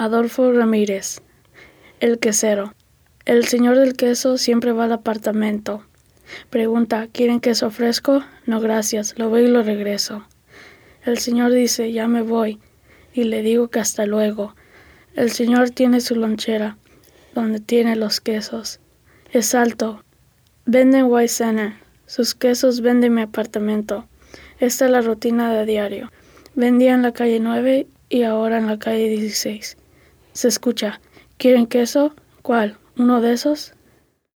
Adolfo Ramírez, el quesero. El señor del queso siempre va al apartamento. Pregunta, ¿quieren queso fresco? No, gracias, lo veo y lo regreso. El señor dice, ya me voy, y le digo que hasta luego. El señor tiene su lonchera, donde tiene los quesos. Es alto. Vende en White Center. Sus quesos vende en mi apartamento. Esta es la rutina de diario. Vendía en la calle 9 y ahora en la calle 16. Se escucha, ¿quieren queso? ¿Cuál? ¿Uno de esos?